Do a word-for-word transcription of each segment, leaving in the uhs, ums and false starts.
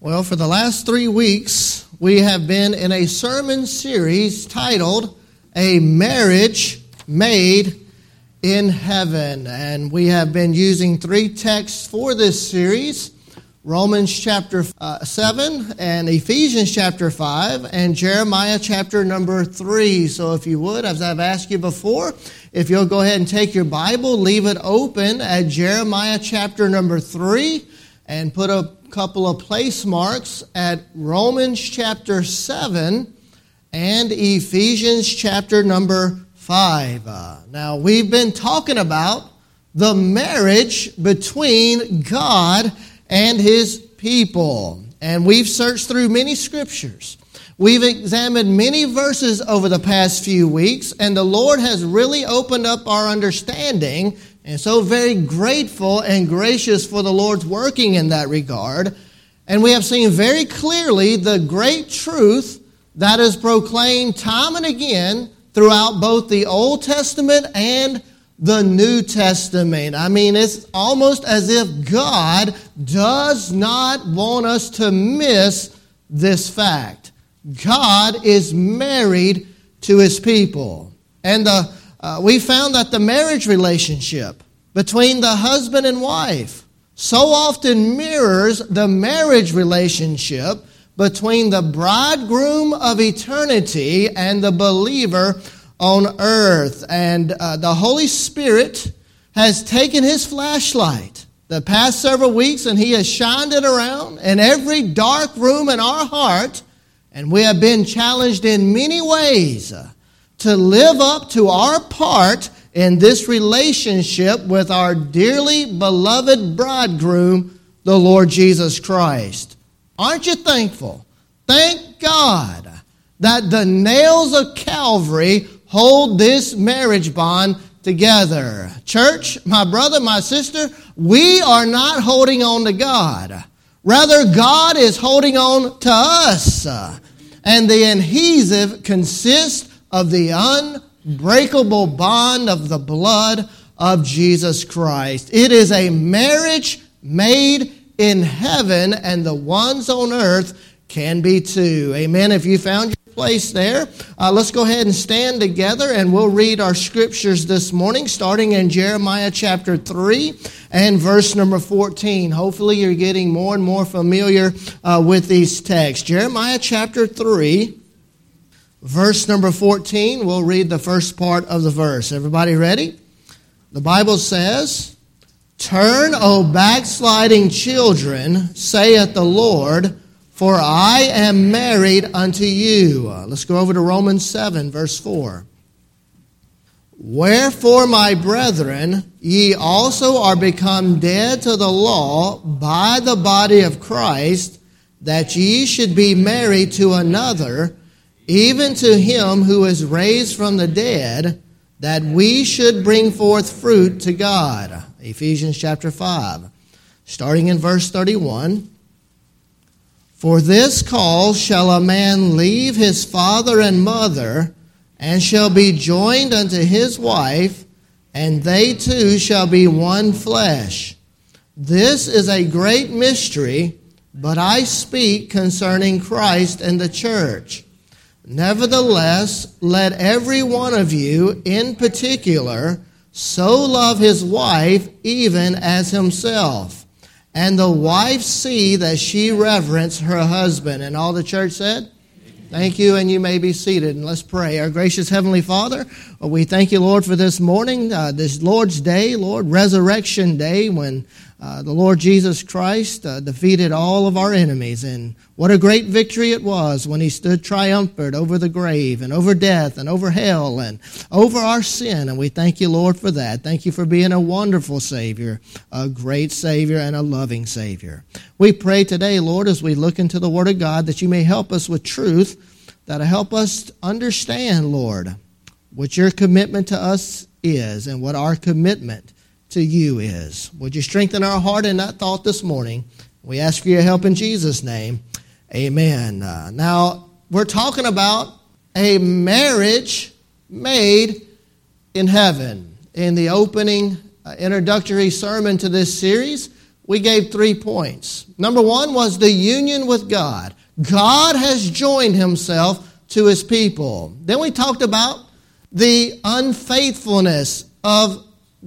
Well, for the last three weeks, we have been in a sermon series titled, A Marriage Made in Heaven. And we have been using three texts for this series, Romans chapter uh, seven and Ephesians chapter five and Jeremiah chapter number three. So if you would, as I've asked you before, if you'll go ahead and take your Bible, leave it open at Jeremiah chapter number three and put a couple of place marks at Romans chapter seven and Ephesians chapter number five. Uh, now, we've been talking about the marriage between God and His people. And we've searched through many scriptures. We've examined many verses over the past few weeks, and the Lord has really opened up our understanding, and so very grateful and gracious for the Lord's working in that regard. And we have seen very clearly the great truth that is proclaimed time and again throughout both the Old Testament and the New Testament. I mean, it's almost as if God does not want us to miss this fact. God is married to His people. And the, uh, we found that the marriage relationship between the husband and wife so often mirrors the marriage relationship between the bridegroom of eternity and the believer on earth. And uh, the Holy Spirit has taken His flashlight the past several weeks and He has shined it around in every dark room in our heart. And we have been challenged in many ways to live up to our part in this relationship with our dearly beloved bridegroom, the Lord Jesus Christ. Aren't you thankful? Thank God that the nails of Calvary hold this marriage bond together. Church, my brother, my sister, we are not holding on to God. Rather, God is holding on to us. And the adhesive consists of the unbreakable bond of the blood of Jesus Christ. It is a marriage made in heaven, and the ones on earth can be too. Amen. If you found your place there, uh, let's go ahead and stand together and we'll read our scriptures this morning, starting in Jeremiah chapter three and verse number fourteen. Hopefully you're getting more and more familiar uh, with these texts. Jeremiah chapter three, verse number fourteen. We'll read the first part of the verse. Everybody ready? The Bible says, "Turn, O backsliding children, saith the Lord, for I am married unto you." Uh, let's go over to Romans seven, verse four. "Wherefore, my brethren, ye also are become dead to the law by the body of Christ, that ye should be married to another, even to him who is raised from the dead, that we should bring forth fruit to God." Ephesians chapter five, starting in verse thirty-one. "For this cause shall a man leave his father and mother, and shall be joined unto his wife, and they two shall be one flesh. This is a great mystery, but I speak concerning Christ and the church. Nevertheless, let every one of you in particular so love his wife even as himself, and the wife see that she reverence her husband." And all the church said? Thank you, and you may be seated. And let's pray. Our gracious Heavenly Father, we thank you, Lord, for this morning, uh, this Lord's Day, Lord, Resurrection Day, when uh, the Lord Jesus Christ uh, defeated all of our enemies. And what a great victory it was when He stood triumphant over the grave and over death and over hell and over our sin. And we thank you, Lord, for that. Thank you for being a wonderful Savior, a great Savior, and a loving Savior. We pray today, Lord, as we look into the Word of God, that you may help us with truth, that'll help us understand, Lord, what your commitment to us is and what our commitment to you is. Would you strengthen our heart in that thought this morning? We ask for your help in Jesus' name. Amen. Uh, now, we're talking about a marriage made in heaven. In the opening uh, introductory sermon to this series, we gave three points. Number one was the union with God. God has joined himself to his people. Then we talked about the unfaithfulness of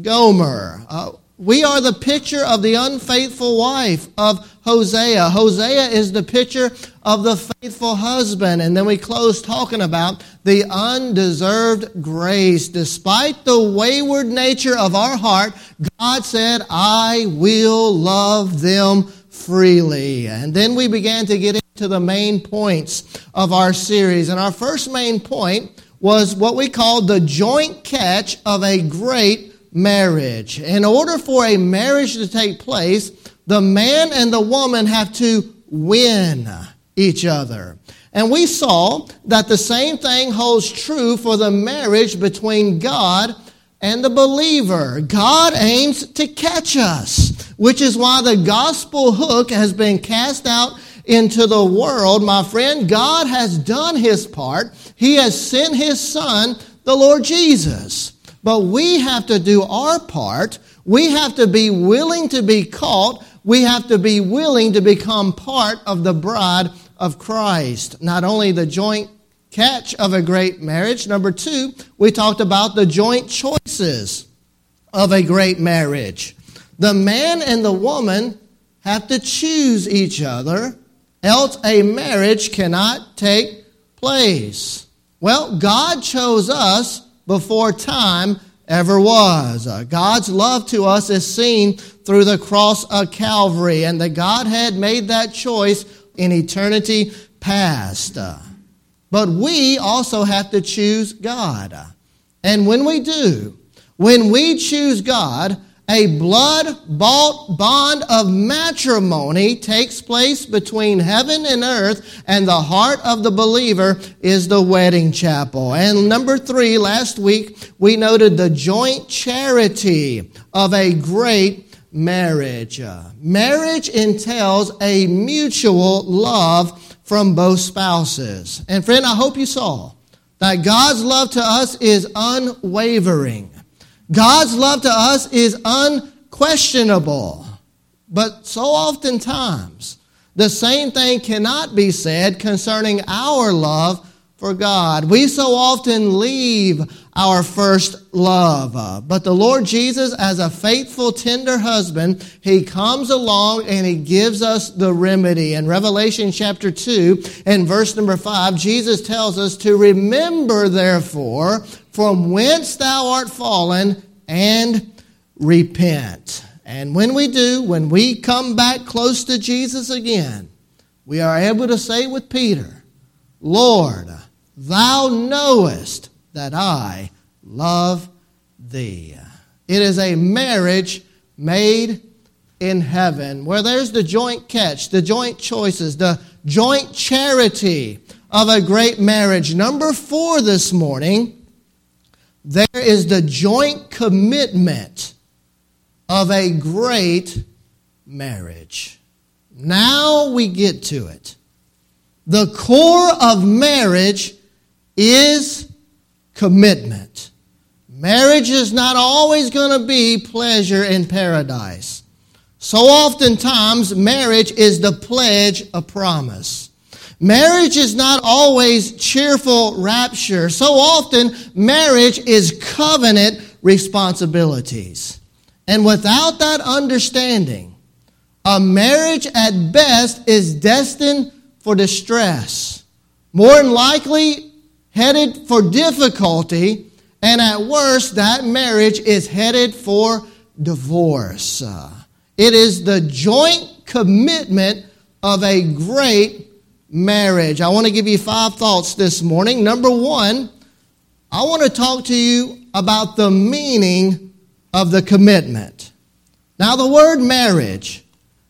Gomer. Uh, we are the picture of the unfaithful wife of Hosea. Hosea is the picture of the faithful husband. And then we closed talking about the undeserved grace. Despite the wayward nature of our heart, God said, I will love them freely. And then we began to get into the main points of our series. And our first main point was what we call the joint catch of a great marriage. In order for a marriage to take place, the man and the woman have to win each other. And we saw that the same thing holds true for the marriage between God and the believer. God aims to catch us, which is why the gospel hook has been cast out into the world. My friend, God has done his part. He has sent his Son, the Lord Jesus. But we have to do our part. We have to be willing to be caught. We have to be willing to become part of the bride of Christ. Not only the joint catch of a great marriage. Number two, we talked about the joint choices of a great marriage. The man and the woman have to choose each other, else a marriage cannot take place. Well, God chose us before time ever was. Uh, God's love to us is seen through the cross of Calvary, and the Godhead made that choice in eternity past. Uh, but we also have to choose God. And when we do, when we choose God, a blood-bought bond of matrimony takes place between heaven and earth, and the heart of the believer is the wedding chapel. And number three, last week, we noted the joint charity of a great marriage. Uh, marriage entails a mutual love from both spouses. And friend, I hope you saw that God's love to us is unwavering. God's love to us is unquestionable. But so oftentimes, the same thing cannot be said concerning our love for God. We so often leave our first love. Uh, but the Lord Jesus, as a faithful, tender husband, he comes along and he gives us the remedy. In Revelation chapter two and verse number five, Jesus tells us to remember, therefore, from whence thou art fallen, and repent. And when we do, when we come back close to Jesus again, we are able to say with Peter, Lord, thou knowest that I love thee. It is a marriage made in heaven, where there's the joint catch, the joint choices, the joint charity of a great marriage. Number four this morning, there is the joint commitment of a great marriage. Now we get to it. The core of marriage is commitment. Marriage is not always going to be pleasure in paradise. So oftentimes, marriage is the pledge of promise. Marriage is not always cheerful rapture. So often, marriage is covenant responsibilities. And without that understanding, a marriage at best is destined for distress. More than likely, headed for difficulty. And at worst, that marriage is headed for divorce. Uh, it is the joint commitment of a great marriage. I want to give you five thoughts this morning. Number one, I want to talk to you about the meaning of the commitment. Now, the word marriage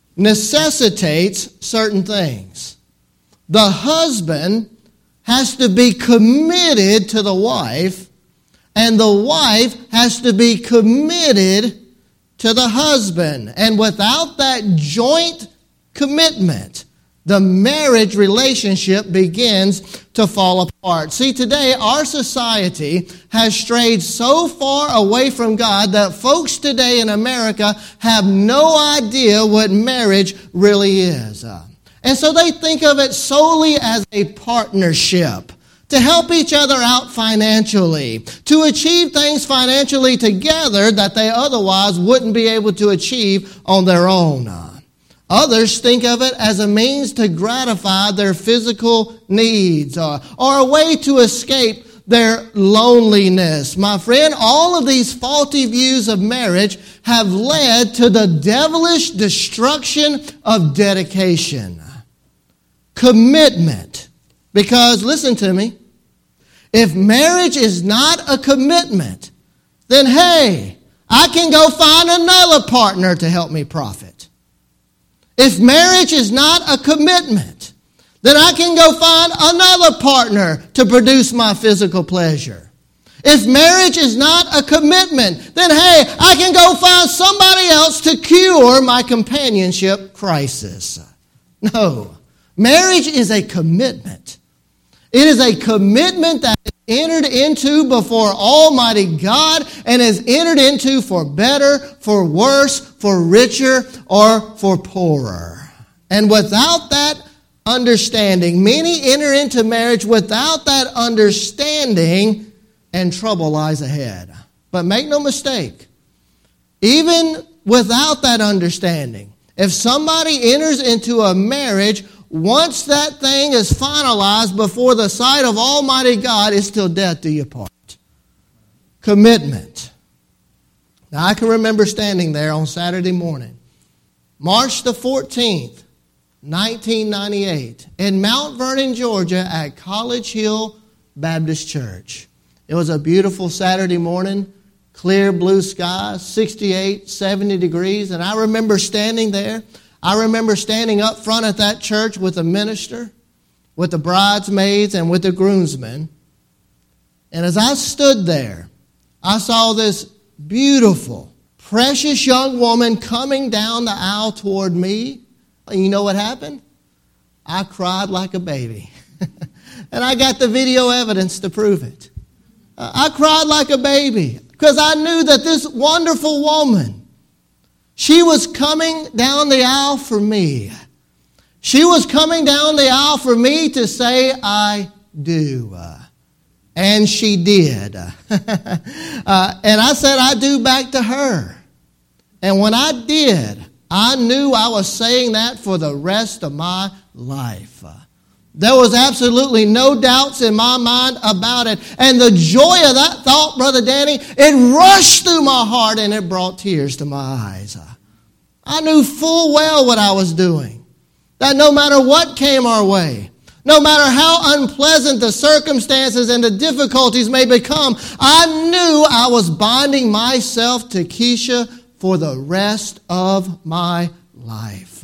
necessitates certain things. The husband has to be committed to the wife, and the wife has to be committed to the husband. And without that joint commitment, the marriage relationship begins to fall apart. See, today our society has strayed so far away from God that folks today in America have no idea what marriage really is. Uh, and so they think of it solely as a partnership to help each other out financially, to achieve things financially together that they otherwise wouldn't be able to achieve on their own. Uh, Others think of it as a means to gratify their physical needs or, or a way to escape their loneliness. My friend, all of these faulty views of marriage have led to the devilish destruction of dedication, commitment. Because, listen to me, if marriage is not a commitment, then hey, I can go find another partner to help me profit. If marriage is not a commitment, then I can go find another partner to produce my physical pleasure. If marriage is not a commitment, then hey, I can go find somebody else to cure my companionship crisis. No, marriage is a commitment. It is a commitment that is entered into before Almighty God and is entered into for better, for worse, for richer, or for poorer. And without that understanding, many enter into marriage without that understanding, and trouble lies ahead. But make no mistake, even without that understanding, if somebody enters into a marriage, once that thing is finalized before the sight of Almighty God, it's till death do you part. Commitment. Now, I can remember standing there on Saturday morning, March the fourteenth, nineteen ninety-eight, in Mount Vernon, Georgia, at College Hill Baptist Church. It was a beautiful Saturday morning, clear blue sky, sixty-eight, seventy degrees, and I remember standing there. I remember standing up front at that church with the minister, with the bridesmaids, and with the groomsmen. And as I stood there, I saw this beautiful, precious young woman coming down the aisle toward me. And you know what happened? I cried like a baby. And I got the video evidence to prove it. I cried like a baby because I knew that this wonderful woman, she was coming down the aisle for me. She was coming down the aisle for me to say, I do. And she did. uh, and I said, I do back to her. And when I did, I knew I was saying that for the rest of my life. There was absolutely no doubts in my mind about it. And the joy of that thought, Brother Danny, it rushed through my heart and it brought tears to my eyes. I knew full well what I was doing. That no matter what came our way, no matter how unpleasant the circumstances and the difficulties may become, I knew I was binding myself to Keisha for the rest of my life.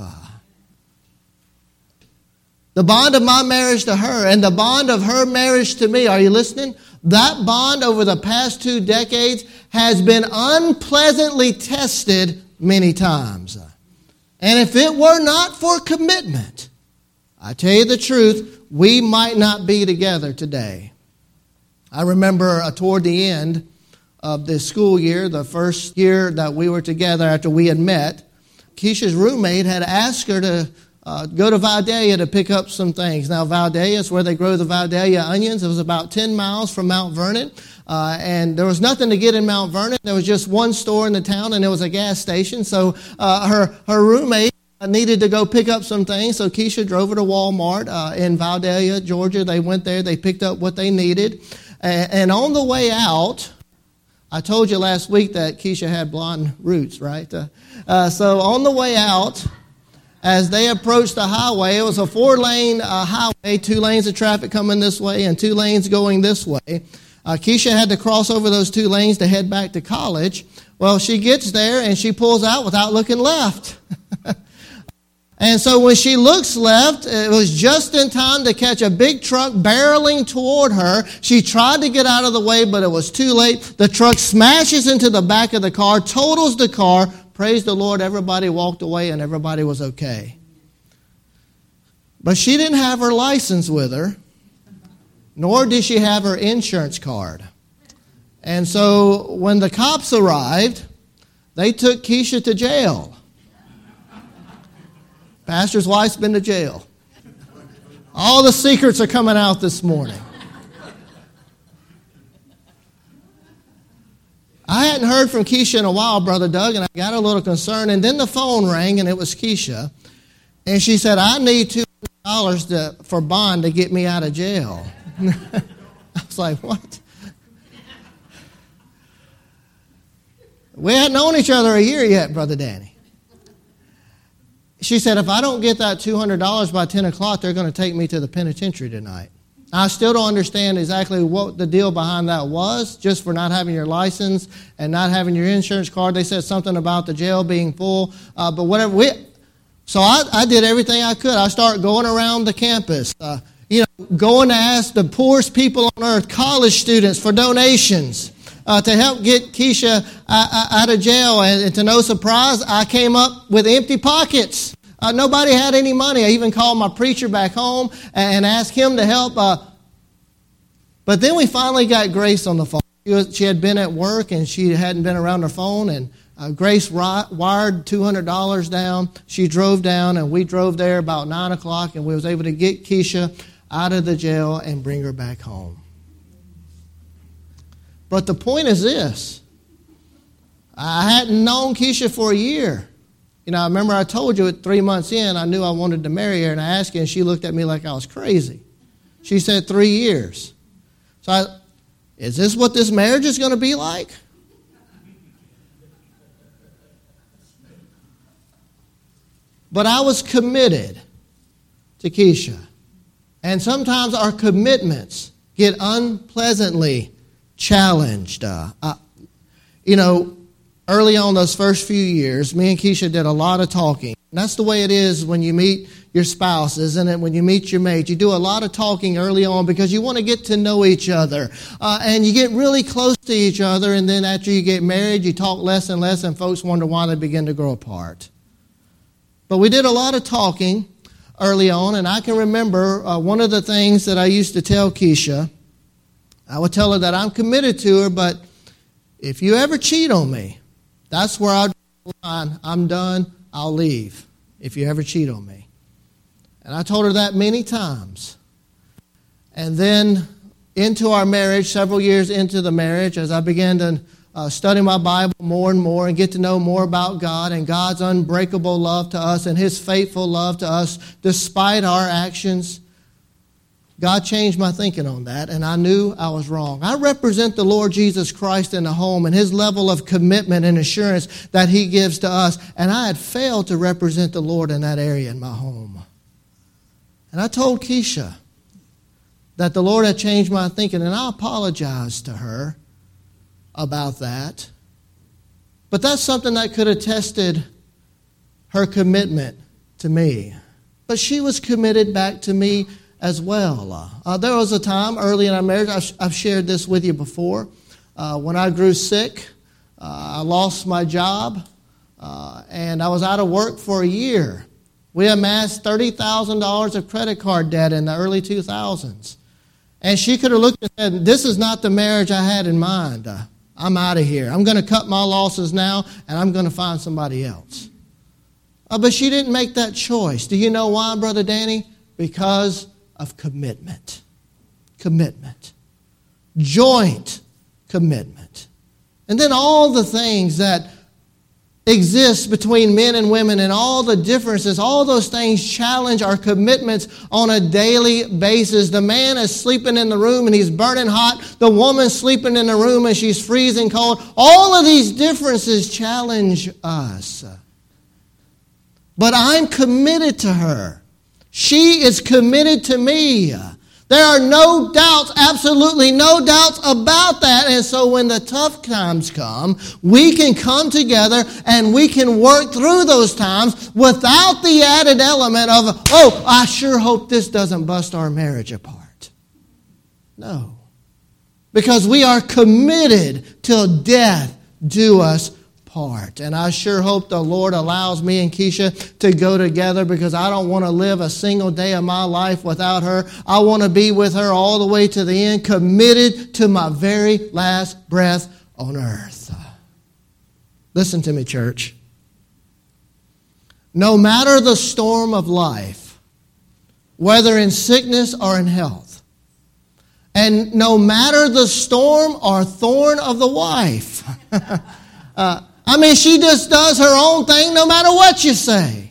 The bond of my marriage to her and the bond of her marriage to me, are you listening? That bond over the past two decades has been unpleasantly tested many times. And if it were not for commitment, I tell you the truth, we might not be together today. I remember uh, toward the end of the school year, the first year that we were together after we had met, Keisha's roommate had asked her to uh, go to Vidalia to pick up some things. Now, Vidalia is where they grow the Vidalia onions. It was about ten miles from Mount Vernon. Uh, and there was nothing to get in Mount Vernon. There was just one store in the town, and there was a gas station. So uh, her, her roommate needed to go pick up some things. So Keisha drove her to Walmart uh, in Vidalia, Georgia. They went there. They picked up what they needed. And, and on the way out, I told you last week that Keisha had blonde roots, right? Uh, uh, so on the way out, as they approached the highway, it was a four-lane uh, highway, two lanes of traffic coming this way and two lanes going this way. Uh, Keisha had to cross over those two lanes to head back to college. Well, she gets there and she pulls out without looking left. And so when she looks left, it was just in time to catch a big truck barreling toward her. She tried to get out of the way, but it was too late. The truck smashes into the back of the car, totals the car. Praise the Lord, everybody walked away and everybody was okay. But she didn't have her license with her, nor did she have her insurance card. And so when the cops arrived, they took Keisha to jail. Pastor's wife's been to jail. All the secrets are coming out this morning. I hadn't heard from Keisha in a while, Brother Doug, and I got a little concerned. And then the phone rang, and it was Keisha. And she said, I need two hundred dollars to, for bond to get me out of jail. I was like, what? We hadn't known each other a year yet, Brother Danny. She said, if I don't get that two hundred dollars by ten o'clock, they're going to take me to the penitentiary tonight. I still don't understand exactly what the deal behind that was, just for not having your license and not having your insurance card. They said something about the jail being full, uh, but whatever. We, so I, I did everything I could. I started going around the campus, uh, you know, going to ask the poorest people on earth, college students, for donations uh, to help get Keisha uh, out of jail. And, and to no surprise, I came up with empty pockets. Uh, nobody had any money. I even called my preacher back home and asked him to help. Uh, but then we finally got Grace on the phone. She, was, she had been at work and she hadn't been around her phone. And uh, Grace ri- wired two hundred dollars down. She drove down and we drove there about nine o'clock and we was able to get Keisha out of the jail and bring her back home. But the point is this. I hadn't known Keisha for a year. You know, I remember I told you at three months in, I knew I wanted to marry her, and I asked her, and she looked at me like I was crazy. She said three years. So I, is this what this marriage is going to be like? But I was committed to Keisha. And sometimes our commitments get unpleasantly challenged. Uh, I, you know, early on those first few years, me and Keisha did a lot of talking. And that's the way it is when you meet your spouse, isn't it? When you meet your mate, you do a lot of talking early on because you want to get to know each other. Uh, and you get really close to each other, and then after you get married, you talk less and less, and folks wonder why they begin to grow apart. But we did a lot of talking early on, and I can remember uh, one of the things that I used to tell Keisha. I would tell her that I'm committed to her, but if you ever cheat on me, that's where I'll draw the line. I'm done. I'll leave if you ever cheat on me. And I told her that many times. And then into our marriage, several years into the marriage, as I began to uh, study my Bible more and more and get to know more about God and God's unbreakable love to us and His faithful love to us despite our actions, God changed my thinking on that, and I knew I was wrong. I represent the Lord Jesus Christ in the home and His level of commitment and assurance that He gives to us, and I had failed to represent the Lord in that area in my home. And I told Keisha that the Lord had changed my thinking, and I apologized to her about that. But that's something that could have tested her commitment to me. But she was committed back to me as well. Uh, there was a time early in our marriage, I've, I've shared this with you before, uh, when I grew sick, uh, I lost my job, uh, and I was out of work for a year. We amassed thirty thousand dollars of credit card debt in the early two thousands. And she could have looked and said, this is not the marriage I had in mind. Uh, I'm out of here. I'm going to cut my losses now, and I'm going to find somebody else. Uh, but she didn't make that choice. Do you know why, Brother Danny? Because of commitment. Commitment. Joint commitment. And then all the things that exist between men and women and all the differences, all those things challenge our commitments on a daily basis. The man is sleeping in the room and he's burning hot. The woman's sleeping in the room and she's freezing cold. All of these differences challenge us. But I'm committed to her. She is committed to me. There are no doubts, absolutely no doubts about that. And so when the tough times come, we can come together and we can work through those times without the added element of, oh, I sure hope this doesn't bust our marriage apart. No. Because we are committed till death do us apart. And I sure hope the Lord allows me and Keisha to go together, because I don't want to live a single day of my life without her. I want to be with her all the way to the end, committed to my very last breath on earth. Listen to me, church. No matter the storm of life, whether in sickness or in health, and no matter the storm or thorn of the wife, uh, I mean, she just does her own thing no matter what you say.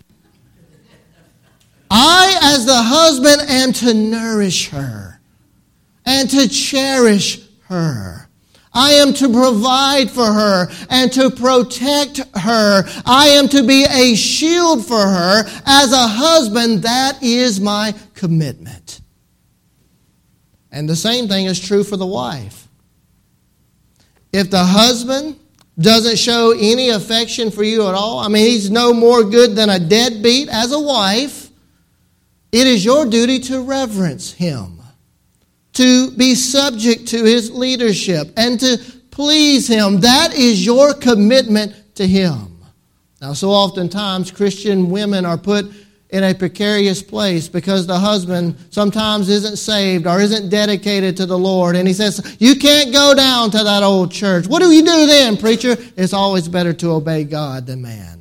I, as the husband, am to nourish her and to cherish her. I am to provide for her and to protect her. I am to be a shield for her. As a husband, that is my commitment. And the same thing is true for the wife. If the husband doesn't show any affection for you at all, I mean, he's no more good than a deadbeat as a wife, it is your duty to reverence him, to be subject to his leadership, and to please him. That is your commitment to him. Now, so oftentimes Christian women are put in a precarious place because the husband sometimes isn't saved or isn't dedicated to the Lord. And he says, you can't go down to that old church. What do you do then, preacher? It's always better to obey God than man.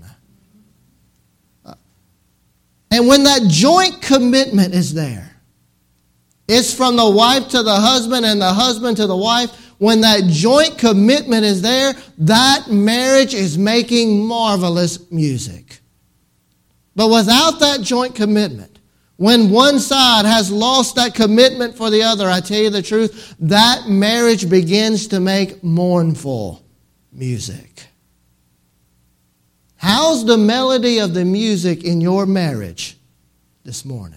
And when that joint commitment is there, it's from the wife to the husband and the husband to the wife. When that joint commitment is there, that marriage is making marvelous music. But without that joint commitment, when one side has lost that commitment for the other, I tell you the truth, that marriage begins to make mournful music. How's the melody of the music in your marriage this morning?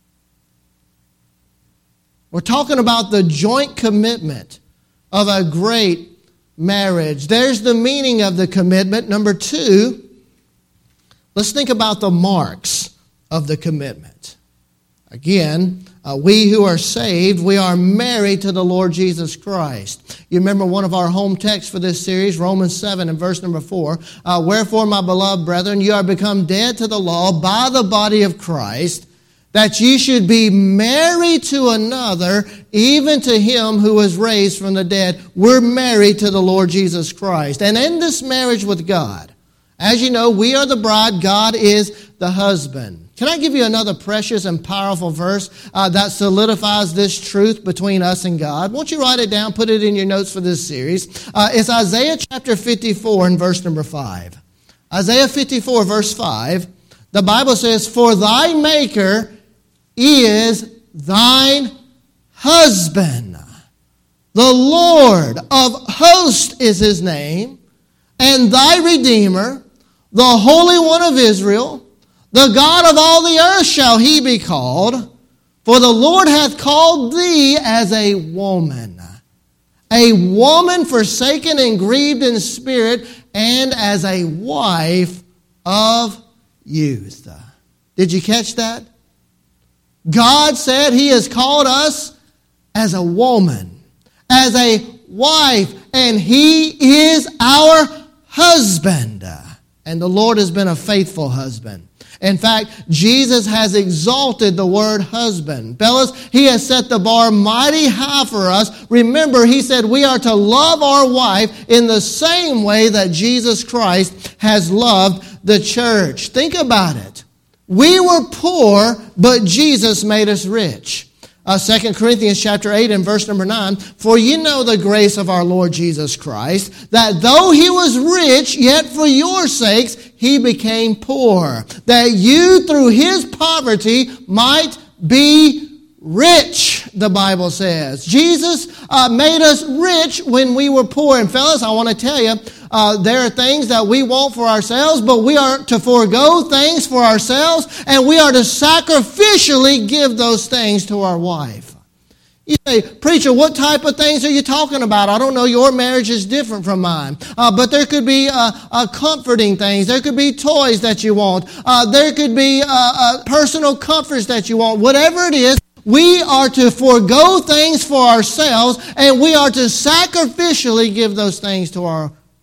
We're talking about the joint commitment of a great marriage. There's the meaning of the commitment. Number two, let's think about the marks of the commitment. Again, uh, we who are saved, we are married to the Lord Jesus Christ. You remember one of our home texts for this series, Romans seven and verse number four. Uh, Wherefore, my beloved brethren, you are become dead to the law by the body of Christ, that ye should be married to another, even to him who was raised from the dead. We're married to the Lord Jesus Christ. And in this marriage with God, as you know, we are the bride, God is the husband. Can I give you another precious and powerful verse uh, that solidifies this truth between us and God? Won't you write it down, put it in your notes for this series. Uh, it's Isaiah chapter fifty-four and verse number five. Isaiah fifty-four verse five, the Bible says, For thy Maker is thine husband. The Lord of hosts is his name, and thy Redeemer, the Holy One of Israel, the God of all the earth shall he be called. For the Lord hath called thee as a woman, a woman forsaken and grieved in spirit, and as a wife of youth. Did you catch that? God said he has called us as a woman, as a wife, and he is our husband. And the Lord has been a faithful husband. In fact, Jesus has exalted the word husband. Fellas, he has set the bar mighty high for us. Remember, he said we are to love our wife in the same way that Jesus Christ has loved the church. Think about it. We were poor, but Jesus made us rich. Uh, Second Corinthians chapter eight and verse number nine, For ye know the grace of our Lord Jesus Christ, that though he was rich, yet for your sakes he became poor, that you through his poverty might be rich, the Bible says. Jesus uh, made us rich when we were poor. And fellas, I want to tell you, uh, there are things that we want for ourselves, but we are to forego things for ourselves, and we are to sacrificially give those things to our wife. You say, preacher, what type of things are you talking about? I don't know. Your marriage is different from mine. Uh, but there could be uh, uh, comforting things. There could be toys that you want. Uh, there could be uh, uh, personal comforts that you want. Whatever it is, we are to forego things for ourselves, and we are to sacrificially give those things to our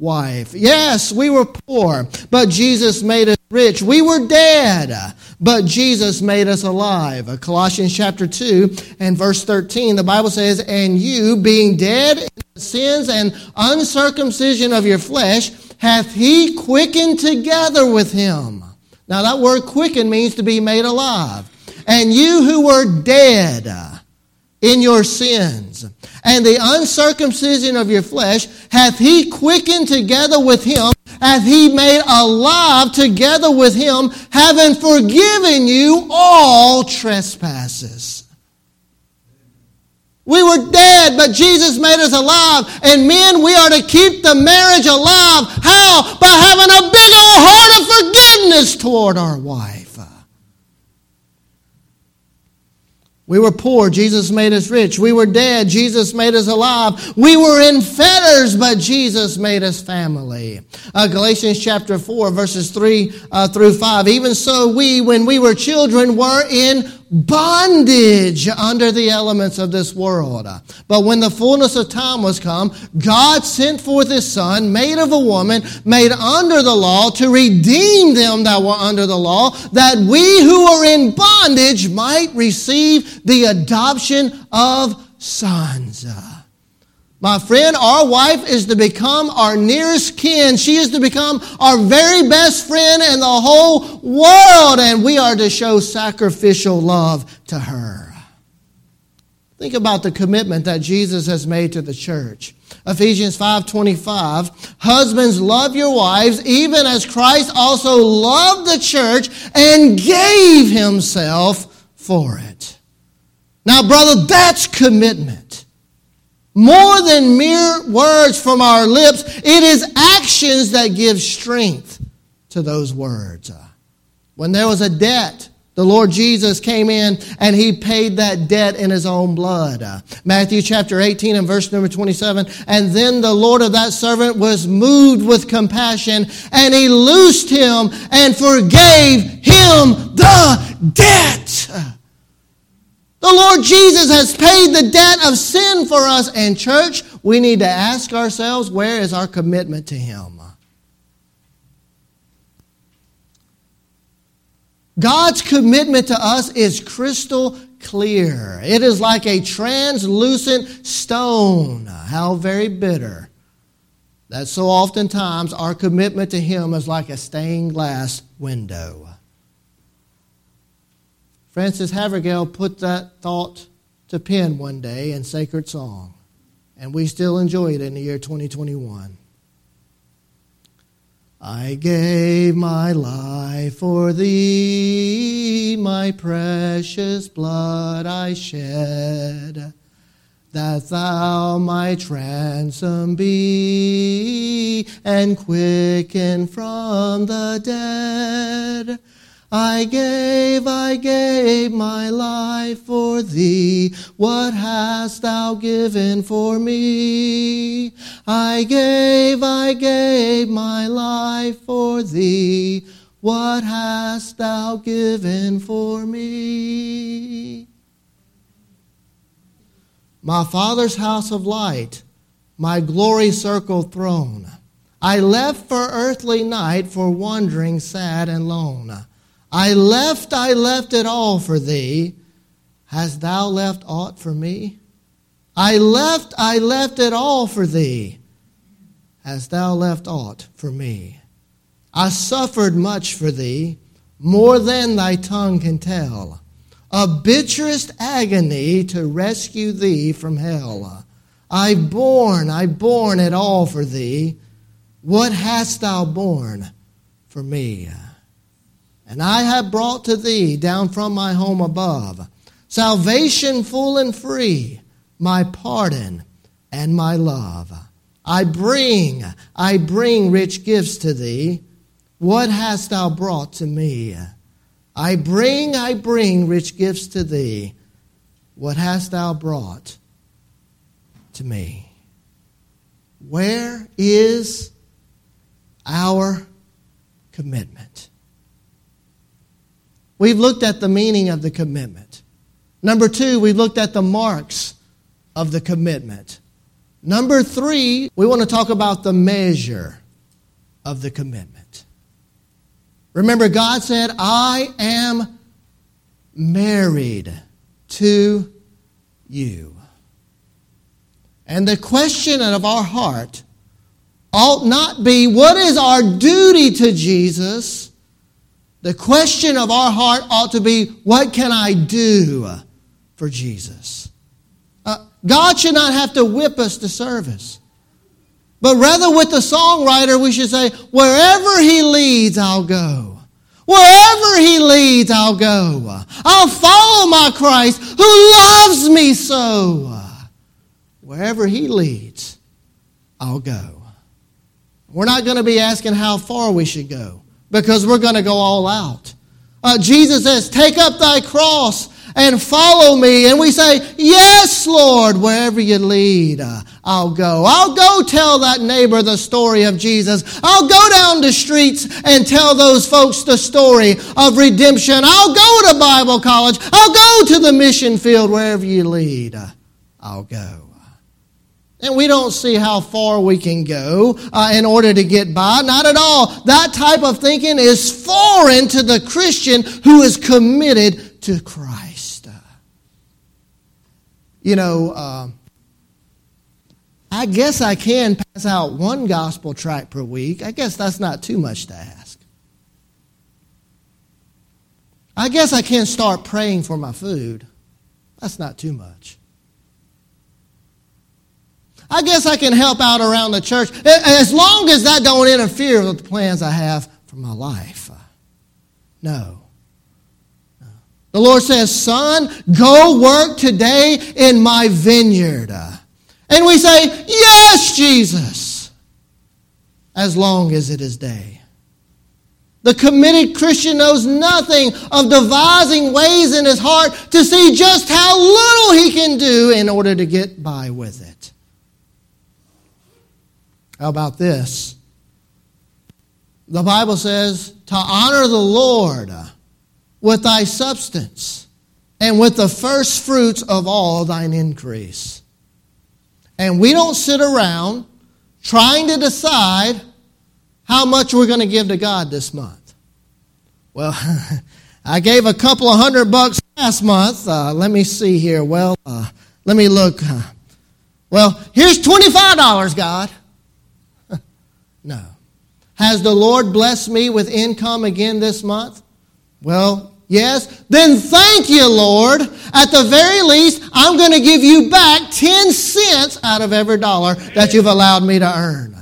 wife. Yes, we were poor, but Jesus made us rich. We were dead, but Jesus made us alive. Colossians chapter two and verse thirteen, the Bible says, "And you, being dead in the sins and uncircumcision of your flesh, hath he quickened together with him." Now that word quicken means to be made alive. "And you who were dead in your sins, and the uncircumcision of your flesh, hath he quickened together with him, hath he made alive together with him, having forgiven you all trespasses." We were dead, but Jesus made us alive. And men, we are to keep the marriage alive. How? By having a big old heart of forgiveness toward our wife. We were poor, Jesus made us rich. We were dead, Jesus made us alive. We were in fetters, but Jesus made us family. Uh, Galatians chapter four, verses three uh, through five. "Even so we, when we were children, were in bondage under the elements of this world. But when the fullness of time was come, God sent forth his Son, made of a woman, made under the law, to redeem them that were under the law, that we who are in bondage might receive the adoption of sons." My friend, our wife is to become our nearest kin. She is to become our very best friend in the whole world, and we are to show sacrificial love to her. Think about the commitment that Jesus has made to the church. Ephesians five twenty-five, "Husbands, love your wives, even as Christ also loved the church and gave himself for it." Now, brother, that's commitment. More than mere words from our lips, it is actions that give strength to those words. When there was a debt, the Lord Jesus came in and he paid that debt in his own blood. Matthew chapter eighteen and verse number twenty-seven, "And then the Lord of that servant was moved with compassion, and he loosed him and forgave him the debt." The Lord Jesus has paid the debt of sin for us. And church, we need to ask ourselves, where is our commitment to him? God's commitment to us is crystal clear. It is like a translucent stone. How very bitter that so oftentimes our commitment to him is like a stained glass window. Francis Havergal put that thought to pen one day in Sacred Song, and we still enjoy it in the year twenty twenty-one. "I gave my life for thee, my precious blood I shed, that thou might ransom be, and quicken from the dead. I gave, I gave my life for thee. What hast thou given for me? I gave, I gave my life for thee. What hast thou given for me?" My Father's house of light, my glory-circled throne, I left for earthly night, for wandering sad and lone. I left, I left it all for thee. Hast thou left aught for me? I left, I left it all for thee. Hast thou left aught for me? I suffered much for thee, more than thy tongue can tell, of bitterest agony to rescue thee from hell. I borne, I borne it all for thee. What hast thou borne for me? And I have brought to thee, down from my home above, salvation full and free, my pardon and my love. I bring, I bring rich gifts to thee. What hast thou brought to me? I bring, I bring rich gifts to thee. What hast thou brought to me? Where is our commitment? We've looked at the meaning of the commitment. Number two, we've looked at the marks of the commitment. Number three, we want to talk about the measure of the commitment. Remember, God said, I am married to you. And the question of our heart ought not be, what is our duty to Jesus? The question of our heart ought to be, what can I do for Jesus? Uh, God should not have to whip us to service. But rather with the songwriter, we should say, wherever He leads, I'll go. Wherever He leads, I'll go. I'll follow my Christ who loves me so. Wherever He leads, I'll go. We're not going to be asking how far we should go, because we're going to go all out. Uh, Jesus says, take up thy cross and follow me. And we say, yes, Lord, wherever you lead, uh, I'll go. I'll go tell that neighbor the story of Jesus. I'll go down the streets and tell those folks the story of redemption. I'll go to Bible college. I'll go to the mission field. Wherever you lead, uh, I'll go. And we don't see how far we can go uh, in order to get by. Not at all. That type of thinking is foreign to the Christian who is committed to Christ. Uh, you know, uh, I guess I can pass out one gospel tract per week. I guess that's not too much to ask. I guess I can start praying for my food. That's not too much. I guess I can help out around the church as long as that don't interfere with the plans I have for my life. No. no. The Lord says, son, go work today in my vineyard. And we say, yes, Jesus, as long as it is day. The committed Christian knows nothing of devising ways in his heart to see just how little he can do in order to get by with it. How about this? The Bible says to honor the Lord with thy substance and with the first fruits of all thine increase. And we don't sit around trying to decide how much we're going to give to God this month. Well, I gave a couple of hundred bucks last month. Uh, let me see here. Well, uh, let me look. Well, here's twenty-five dollars, God. No. Has the Lord blessed me with income again this month? Well, yes. Then thank you, Lord. At the very least, I'm going to give you back ten cents out of every dollar that you've allowed me to earn.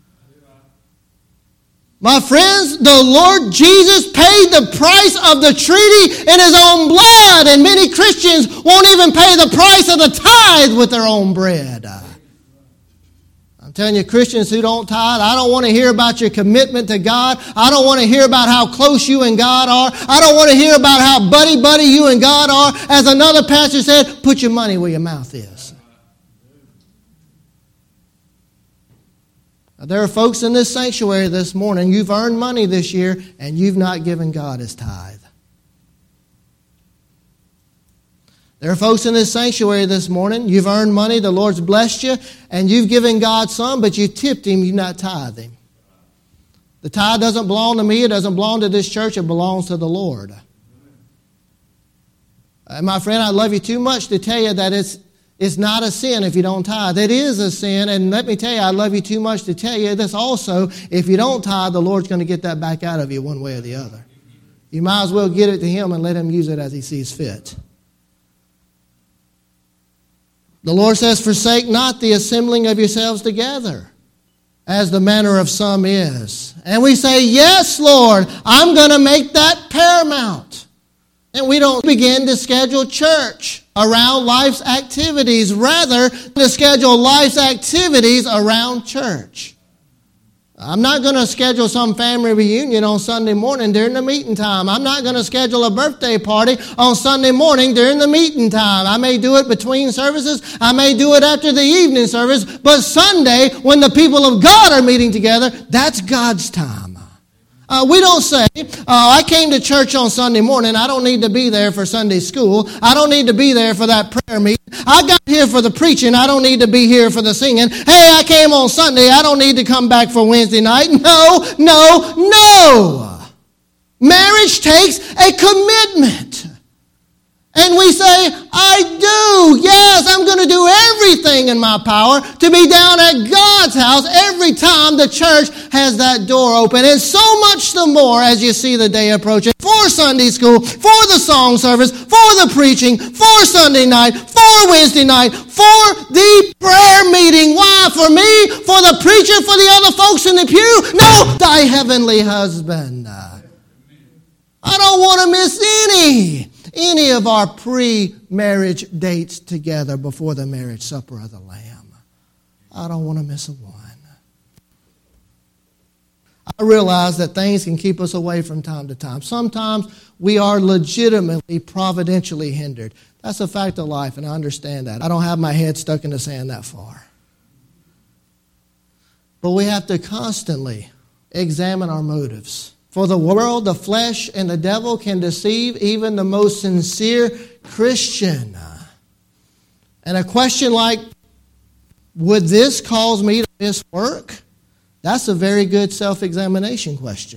My friends, the Lord Jesus paid the price of the treaty in His own blood, and many Christians won't even pay the price of the tithe with their own bread. I'm telling you, Christians who don't tithe, I don't want to hear about your commitment to God. I don't want to hear about how close you and God are. I don't want to hear about how buddy-buddy you and God are. As another pastor said, put your money where your mouth is. Now, there are folks in this sanctuary this morning, you've earned money this year, and you've not given God His tithe. There are folks in this sanctuary this morning, you've earned money, the Lord's blessed you, and you've given God some, but you tipped Him, you've not tithed Him. The tithe doesn't belong to me, it doesn't belong to this church, it belongs to the Lord. And my friend, I love you too much to tell you that it's, it's not a sin if you don't tithe. It is a sin, and let me tell you, I love you too much to tell you this also, if you don't tithe, the Lord's going to get that back out of you one way or the other. You might as well get it to Him and let Him use it as He sees fit. The Lord says, forsake not the assembling of yourselves together, as the manner of some is. And we say, yes, Lord, I'm going to make that paramount. And we don't begin to schedule church around life's activities. Rather, to schedule life's activities around church. I'm not going to schedule some family reunion on Sunday morning during the meeting time. I'm not going to schedule a birthday party on Sunday morning during the meeting time. I may do it between services. I may do it after the evening service. But Sunday, when the people of God are meeting together, that's God's time. Uh, we don't say, uh, I came to church on Sunday morning. I don't need to be there for Sunday school. I don't need to be there for that prayer meeting. I got here for the preaching. I don't need to be here for the singing. Hey, I came on Sunday. I don't need to come back for Wednesday night. No, no, no. Marriage takes a commitment. And we say, I do. Yes, I'm going to do everything in my power to be down at God's house every time the church has that door open. And so much the more as you see the day approaching for Sunday school, for the song service, for the preaching, for Sunday night, for Wednesday night, for the prayer meeting. Why? For me? For the preacher? For the other folks in the pew? No, thy heavenly husband. I don't want to miss any. Any of our pre-marriage dates together before the marriage supper of the Lamb. I don't want to miss a one. I realize that things can keep us away from time to time. Sometimes we are legitimately, providentially hindered. That's a fact of life, and I understand that. I don't have my head stuck in the sand that far. But we have to constantly examine our motives. For the world, the flesh, and the devil can deceive even the most sincere Christian. And a question like, would this cause me to miss work? That's a very good self-examination question.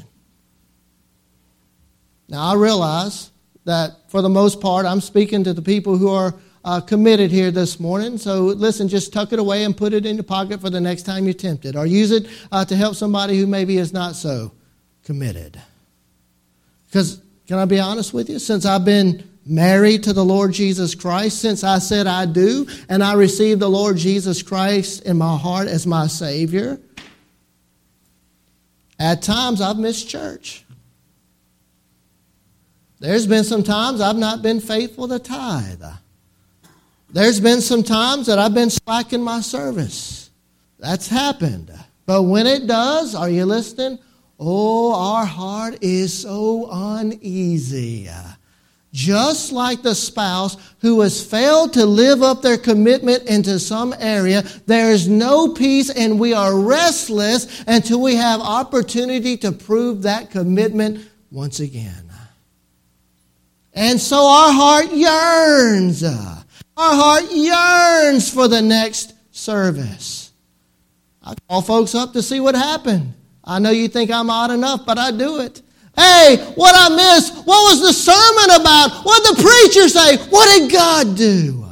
Now, I realize that for the most part, I'm speaking to the people who are uh, committed here this morning. So listen, just tuck it away and put it in your pocket for the next time you're tempted. Or use it uh, to help somebody who maybe is not so committed. Because, can I be honest with you? Since I've been married to the Lord Jesus Christ, since I said I do, and I received the Lord Jesus Christ in my heart as my Savior, at times I've missed church. There's been some times I've not been faithful to tithe. There's been some times that I've been slacking my service. That's happened. But when it does, are you listening? Oh, our heart is so uneasy. Just like the spouse who has failed to live up their commitment into some area, there is no peace and we are restless until we have opportunity to prove that commitment once again. And so our heart yearns. Our heart yearns for the next service. I call folks up to see what happened. I know you think I'm odd enough, but I do it. Hey, what I missed? What was the sermon about? What did the preacher say? What did God do?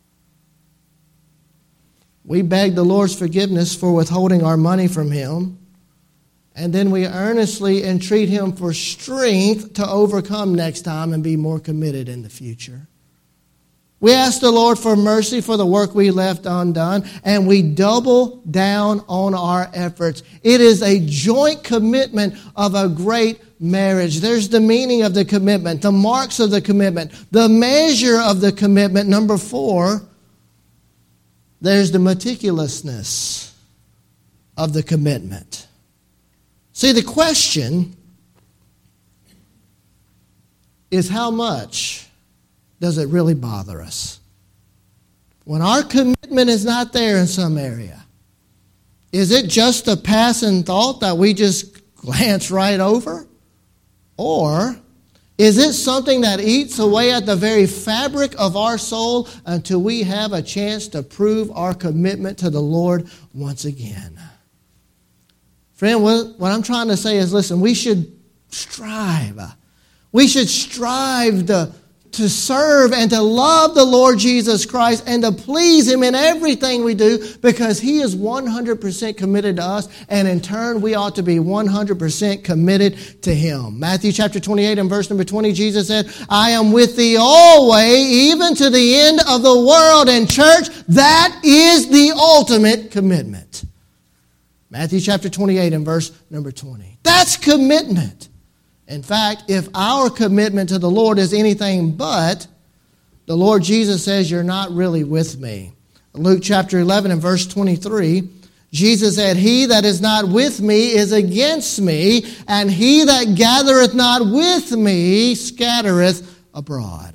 We beg the Lord's forgiveness for withholding our money from Him, and then we earnestly entreat Him for strength to overcome next time and be more committed in the future. We ask the Lord for mercy for the work we left undone, and we double down on our efforts. It is a joint commitment of a great marriage. There's the meaning of the commitment, the marks of the commitment, the measure of the commitment. Number four, there's the meticulousness of the commitment. See, the question is how much does it really bother us? When our commitment is not there in some area, is it just a passing thought that we just glance right over? Or is it something that eats away at the very fabric of our soul until we have a chance to prove our commitment to the Lord once again? Friend, what, what I'm trying to say is, listen, we should strive. We should strive to to serve and to love the Lord Jesus Christ and to please Him in everything we do, because He is one hundred percent committed to us, and in turn we ought to be one hundred percent committed to Him. Matthew chapter twenty-eight and verse number twenty, Jesus said, I am with thee always, even to the end of the world. And church, that is the ultimate commitment. Matthew chapter twenty-eight and verse number twenty. That's commitment. In fact, if our commitment to the Lord is anything but, the Lord Jesus says, you're not really with me. Luke chapter eleven and verse twenty-three, Jesus said, he that is not with me is against me, and he that gathereth not with me scattereth abroad.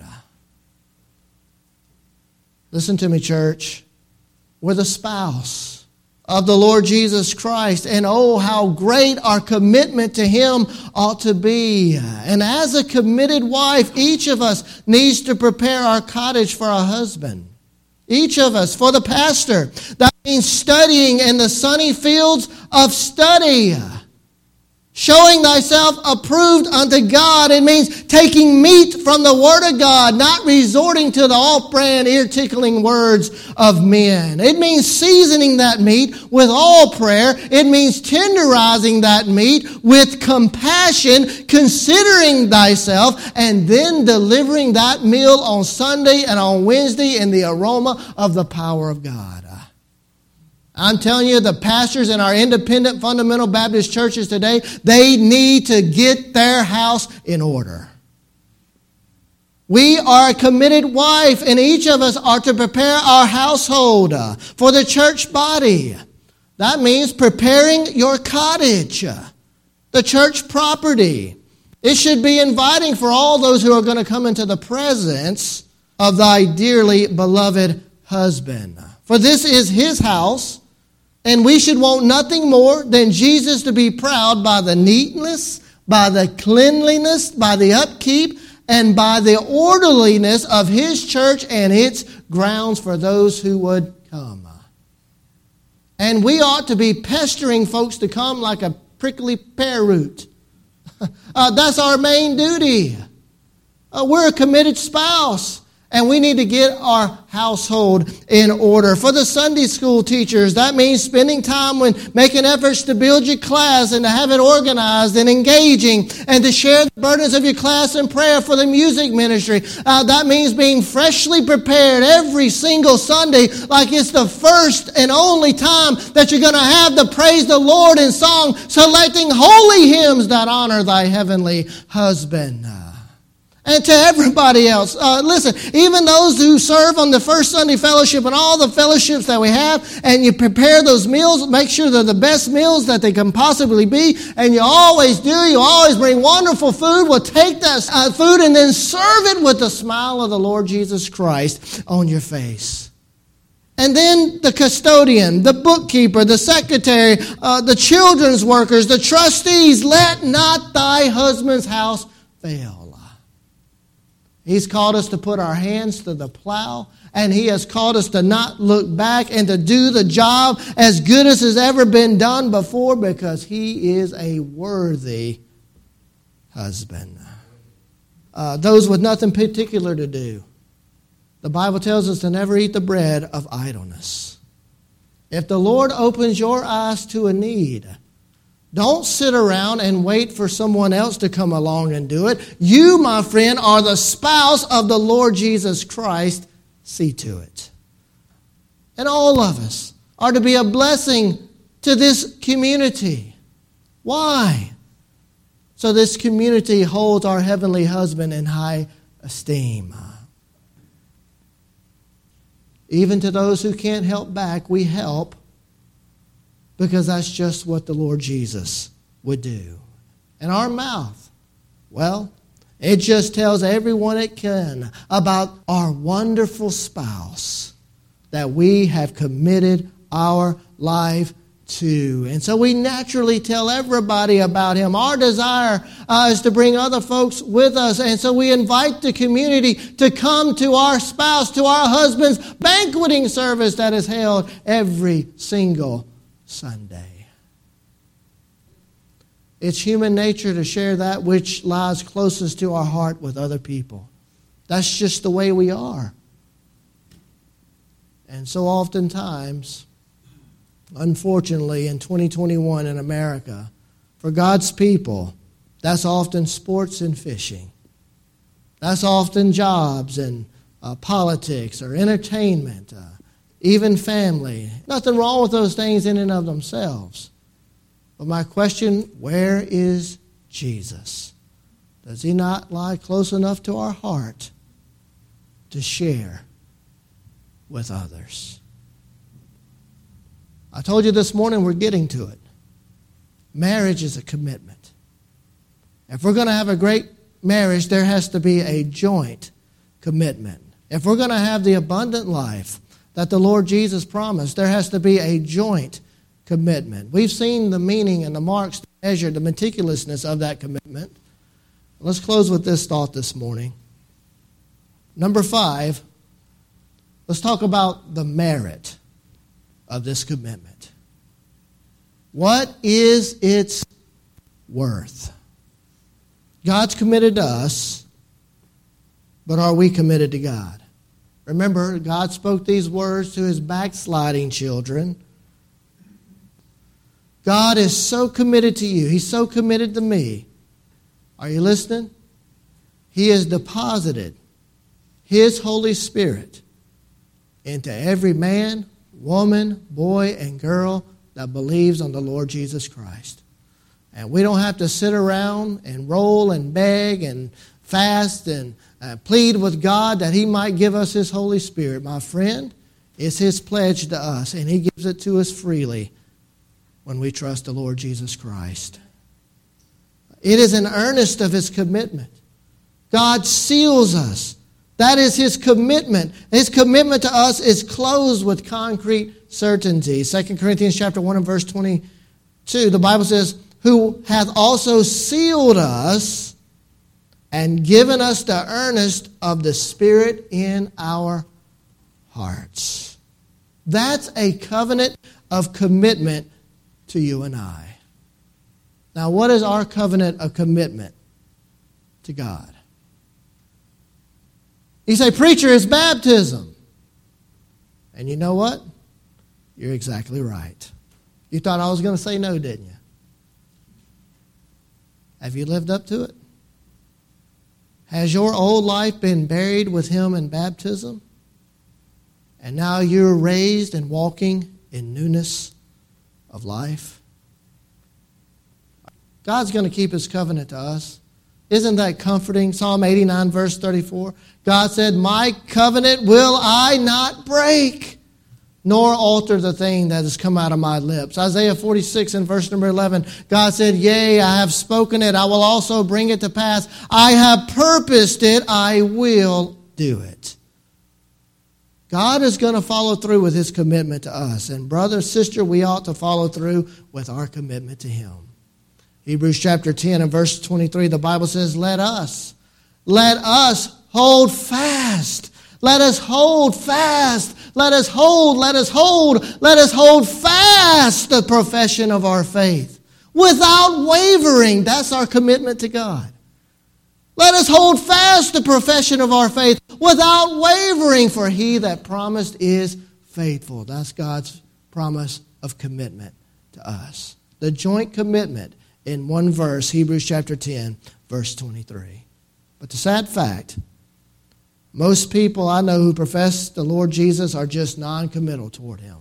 Listen to me, church. We're the spouse of the Lord Jesus Christ. And oh, how great our commitment to Him ought to be. And as a committed wife, each of us needs to prepare our cottage for our husband. Each of us, for the pastor. That means studying in the sunny fields of study. Showing thyself approved unto God. It means taking meat from the Word of God, not resorting to the off-brand, ear-tickling words of men. It means seasoning that meat with all prayer. It means tenderizing that meat with compassion, considering thyself, and then delivering that meal on Sunday and on Wednesday in the aroma of the power of God. I'm telling you, the pastors in our independent fundamental Baptist churches today, they need to get their house in order. We are a committed wife, and each of us are to prepare our household for the church body. That means preparing your cottage, the church property. It should be inviting for all those who are going to come into the presence of thy dearly beloved husband. For this is His house, and we should want nothing more than Jesus to be proud by the neatness, by the cleanliness, by the upkeep, and by the orderliness of His church and its grounds for those who would come. And we ought to be pestering folks to come like a prickly pear root. uh, that's our main duty. Uh, we're a committed spouse. And we need to get our household in order. For the Sunday school teachers, that means spending time when making efforts to build your class and to have it organized and engaging and to share the burdens of your class in prayer. For the music ministry, uh, that means being freshly prepared every single Sunday like it's the first and only time that you're going to have the praise the Lord in song, selecting holy hymns that honor thy heavenly husband. And to everybody else, uh, listen, even those who serve on the First Sunday Fellowship and all the fellowships that we have, and you prepare those meals, make sure they're the best meals that they can possibly be, and you always do, you always bring wonderful food. Well, take that uh, food and then serve it with the smile of the Lord Jesus Christ on your face. And then the custodian, the bookkeeper, the secretary, uh, the children's workers, the trustees, let not thy husband's house fail. He's called us to put our hands to the plow, and He has called us to not look back and to do the job as good as has ever been done before, because He is a worthy husband. Uh, those with nothing particular to do. The Bible tells us to never eat the bread of idleness. If the Lord opens your eyes to a need, don't sit around and wait for someone else to come along and do it. You, my friend, are the spouse of the Lord Jesus Christ. See to it. And all of us are to be a blessing to this community. Why? So this community holds our heavenly husband in high esteem. Even to those who can't help back, we help, because that's just what the Lord Jesus would do. And our mouth, well, it just tells everyone it can about our wonderful spouse that we have committed our life to. And so we naturally tell everybody about him. Our desire uh, is to bring other folks with us. And so we invite the community to come to our spouse, to our husband's banqueting service that is held every single Sunday. It's human nature to share that which lies closest to our heart with other people. That's just the way we are. And so oftentimes, unfortunately, in twenty twenty-one in America, for God's people, that's often sports and fishing. That's often jobs and uh, politics or entertainment, uh, even family. Nothing wrong with those things in and of themselves. But my question, where is Jesus? Does he not lie close enough to our heart to share with others? I told you this morning we're getting to it. Marriage is a commitment. If we're going to have a great marriage, there has to be a joint commitment. If we're going to have the abundant life that the Lord Jesus promised, there has to be a joint commitment. We've seen the meaning and the marks to measure the meticulousness of that commitment. Let's close with this thought this morning. Number five, let's talk about the merit of this commitment. What is its worth? God's committed to us, but are we committed to God? Remember, God spoke these words to his backsliding children. God is so committed to you. He's so committed to me. Are you listening? He has deposited his Holy Spirit into every man, woman, boy, and girl that believes on the Lord Jesus Christ. And we don't have to sit around and roll and beg and fast and uh, plead with God that he might give us his Holy Spirit. My friend, it's his pledge to us, and he gives it to us freely when we trust the Lord Jesus Christ. It is an earnest of his commitment. God seals us. That is his commitment. His commitment to us is closed with concrete certainty. Second Corinthians chapter one and verse twenty-two, the Bible says, who hath also sealed us and given us the earnest of the Spirit in our hearts. That's a covenant of commitment to you and I. Now, what is our covenant of commitment to God? You say, preacher, it's baptism. And you know what? You're exactly right. You thought I was going to say no, didn't you? Have you lived up to it? Has your old life been buried with him in baptism? And now you're raised and walking in newness of life? God's going to keep his covenant to us. Isn't that comforting? Psalm eighty-nine, verse thirty-four. God said, my covenant will I not break, nor alter the thing that has come out of my lips. Isaiah forty-six and verse number eleven. God said, yea, I have spoken it. I will also bring it to pass. I have purposed it. I will do it. God is going to follow through with his commitment to us. And brother, sister, we ought to follow through with our commitment to him. Hebrews chapter ten and verse twenty-three, the Bible says, let us, let us hold fast. Let us hold fast. Let us hold, let us hold, let us hold fast the profession of our faith without wavering. That's our commitment to God. Let us hold fast the profession of our faith without wavering, for he that promised is faithful. That's God's promise of commitment to us. The joint commitment in one verse, Hebrews chapter ten, verse twenty-three. But the sad fact, most people I know who profess the Lord Jesus are just non-committal toward him.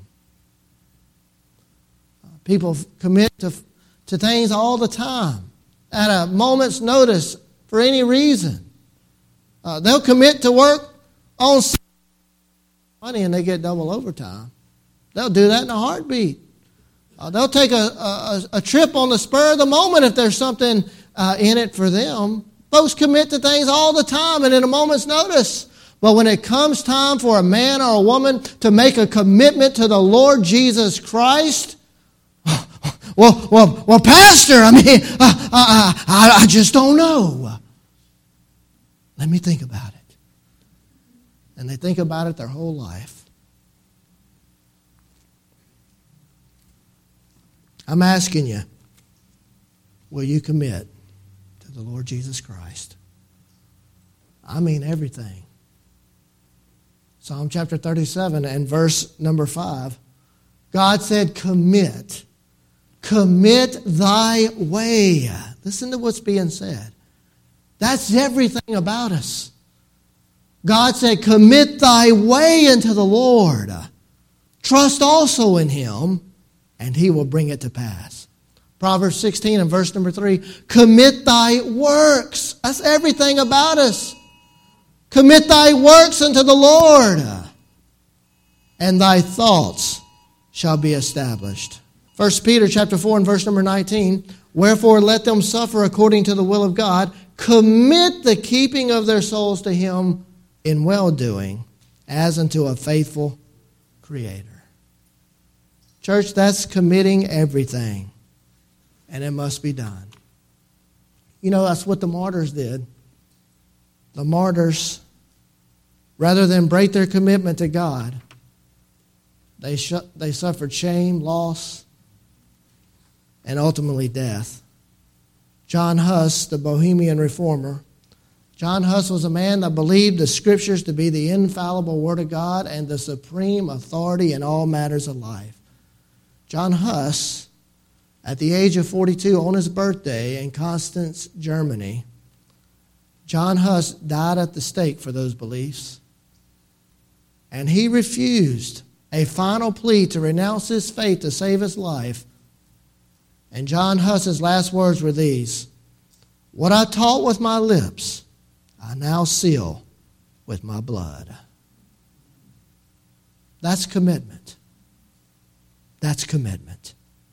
People commit to, to things all the time at a moment's notice for any reason. Uh, they'll commit to work on money and they get double overtime. They'll do that in a heartbeat. Uh, they'll take a, a, a trip on the spur of the moment if there's something uh, in it for them. Folks commit to things all the time and in a moment's notice. But when it comes time for a man or a woman to make a commitment to the Lord Jesus Christ, well, well, well, Pastor, I mean, uh, uh, I, I just don't know. Let me think about it. And they think about it their whole life. I'm asking you, will you commit to the Lord Jesus Christ? I mean everything. Psalm chapter thirty-seven and verse number five. God said, commit. Commit thy way. Listen to what's being said. That's everything about us. God said, commit thy way into the Lord. Trust also in him, and he will bring it to pass. Proverbs sixteen and verse number three. Commit thy works. That's everything about us. Commit thy works unto the Lord, and thy thoughts shall be established. First Peter chapter four and verse number nineteen. Wherefore let them suffer according to the will of God. Commit the keeping of their souls to him in well-doing, as unto a faithful Creator. Church, that's committing everything. And it must be done. You know, that's what the martyrs did. The martyrs, rather than break their commitment to God, they sh- they suffered shame, loss, and ultimately death. John Huss, the Bohemian reformer, John Huss was a man that believed the Scriptures to be the infallible Word of God and the supreme authority in all matters of life. John Huss, at the age of forty-two, on his birthday in Constance, Germany, John Huss died at the stake for those beliefs. And he refused a final plea to renounce his faith to save his life. And John Huss's last words were these: "What I taught with my lips, I now seal with my blood." That's commitment. That's commitment.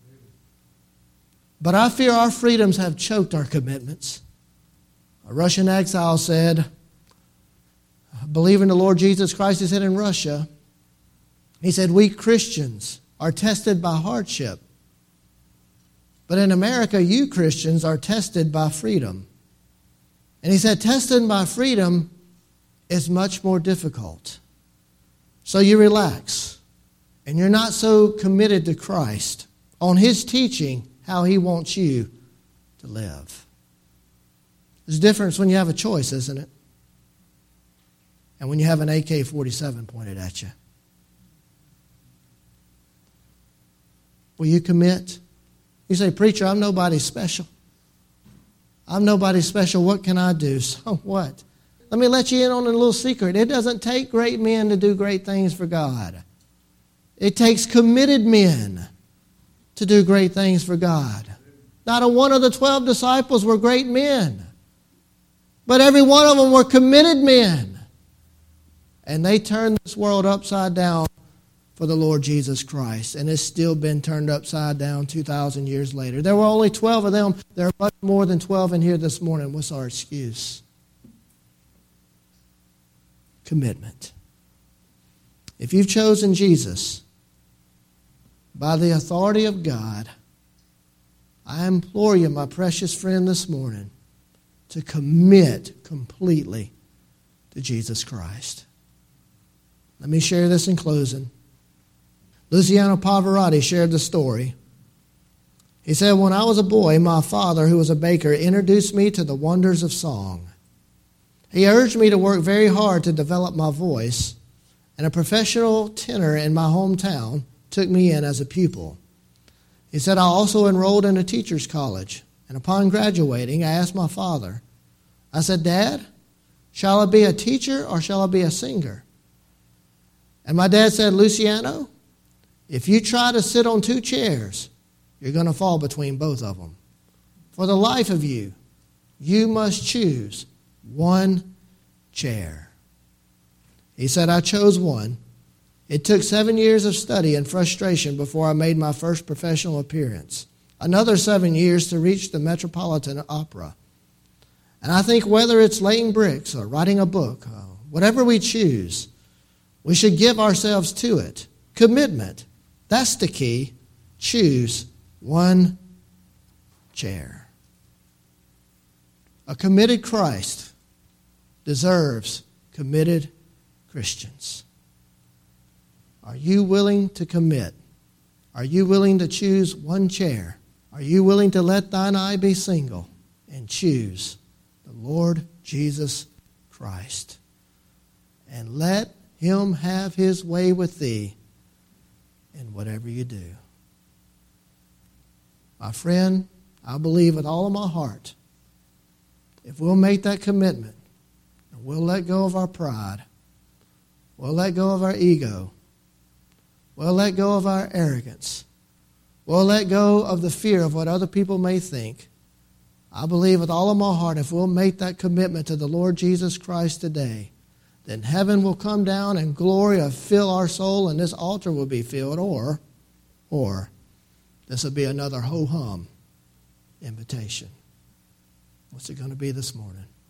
But I fear our freedoms have choked our commitments. A Russian exile said, believing the Lord Jesus Christ, he said in Russia, he said, "We Christians are tested by hardship. But in America, you Christians are tested by freedom." And he said, tested by freedom is much more difficult. So you relax, and you're not so committed to Christ on His teaching how He wants you to live. There's a difference when you have a choice, isn't it? And when you have an A K forty-seven pointed at you. Will you commit? You say, "Preacher, I'm nobody special. I'm nobody special. What can I do?" So what? Let me let you in on a little secret. It doesn't take great men to do great things for God. It takes committed men to do great things for God. Not a one of the twelve disciples were great men, but every one of them were committed men. And they turned this world upside down for the Lord Jesus Christ. And it's still been turned upside down two thousand years later. There were only twelve of them. There are much more than twelve in here this morning. What's our excuse? Commitment. If you've chosen Jesus by the authority of God, I implore you, my precious friend, this morning to commit completely to Jesus Christ. Let me share this in closing. Luciano Pavarotti shared the story. He said, "When I was a boy, my father, who was a baker, introduced me to the wonders of song. He urged me to work very hard to develop my voice, and a professional tenor in my hometown took me in as a pupil. He said, I also enrolled in a teacher's college, and upon graduating, I asked my father, I said, Dad, shall I be a teacher or shall I be a singer? And my dad said, Luciano, if you try to sit on two chairs, you're going to fall between both of them. For the life of you, you must choose one chair. He said, I chose one. It took seven years of study and frustration before I made my first professional appearance. Another seven years to reach the Metropolitan Opera. And I think whether it's laying bricks or writing a book, whatever we choose, we should give ourselves to it. Commitment. That's the key. Choose one chair. A committed Christ deserves committed Christians. Are you willing to commit? Are you willing to choose one chair? Are you willing to let thine eye be single and choose the Lord Jesus Christ? And let him have his way with thee in whatever you do. My friend, I believe with all of my heart, if we'll make that commitment, and we'll let go of our pride, we'll let go of our ego, we'll let go of our arrogance, we'll let go of the fear of what other people may think, I believe with all of my heart, if we'll make that commitment to the Lord Jesus Christ today, then heaven will come down and glory will fill our soul and this altar will be filled, or, or this will be another ho-hum invitation. What's it going to be this morning?